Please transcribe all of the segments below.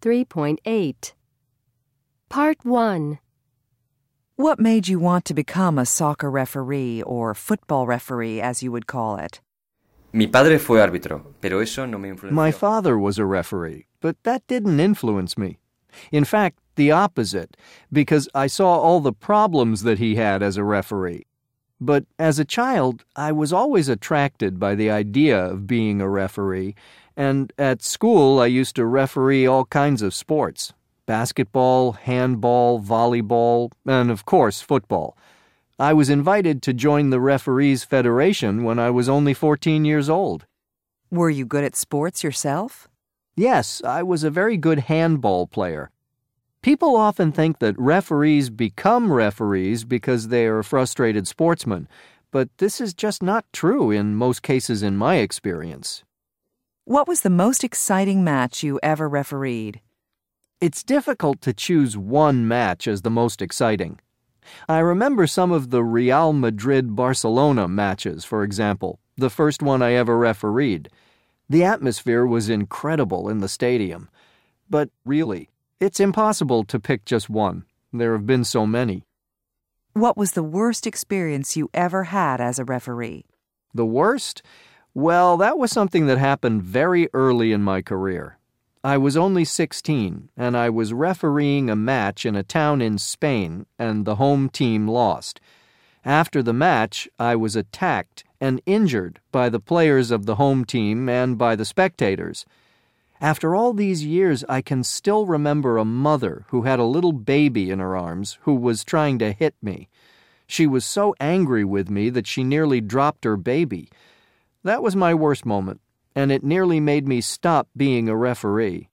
3.8. Part 1. What made you want to become a soccer referee or football referee, as you would call it? Mi padre fue árbitro, pero eso no me influenció. My father was a referee, but that didn't influence me. In fact, the opposite, because I saw all the problems that he had as a referee. But as a child, I was always attracted by the idea of being a referee, and at school I used to referee all kinds of sports: basketball, handball, volleyball, and of course football. I was invited to join the Referees Federation when I was only 14 years old. Were you good at sports yourself? Yes, I was a very good handball player. People often think that referees become referees because they are frustrated sportsmen, but this is just not true in most cases in my experience. What was the most exciting match you ever refereed? It's difficult to choose one match as the most exciting. I remember some of the Real Madrid-Barcelona matches, for example, the first one I ever refereed. The atmosphere was incredible in the stadium. But really, it's impossible to pick just one. There have been so many. What was the worst experience you ever had as a referee? The worst? Well, that was something that happened very early in my career. I was only 16, and I was refereeing a match in a town in Spain, and the home team lost. After the match, I was attacked and injured by the players of the home team and by the spectators. After all these years, I can still remember a mother who had a little baby in her arms who was trying to hit me. She was so angry with me that she nearly dropped her baby. That was my worst moment, and it nearly made me stop being a referee.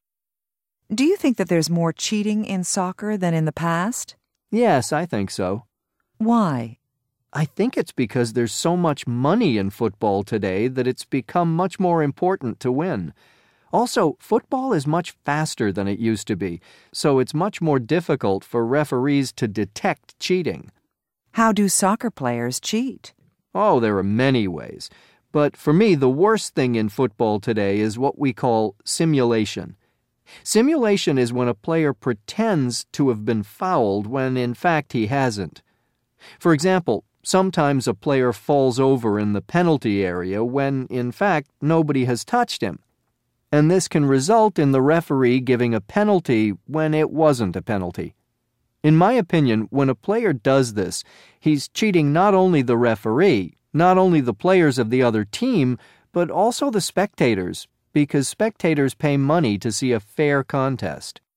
Do you think that there's more cheating in soccer than in the past? Yes, I think so. Why? I think it's because there's so much money in football today that it's become much more important to win. Also, football is much faster than it used to be, so it's much more difficult for referees to detect cheating. How do soccer players cheat? Oh, there are many ways. But for me, the worst thing in football today is what we call simulation. Simulation is when a player pretends to have been fouled when in fact he hasn't. For example, sometimes a player falls over in the penalty area when in fact nobody has touched him. And this can result in the referee giving a penalty when it wasn't a penalty. In my opinion, when a player does this, he's cheating not only the referee, not only the players of the other team, but also the spectators, because spectators pay money to see a fair contest.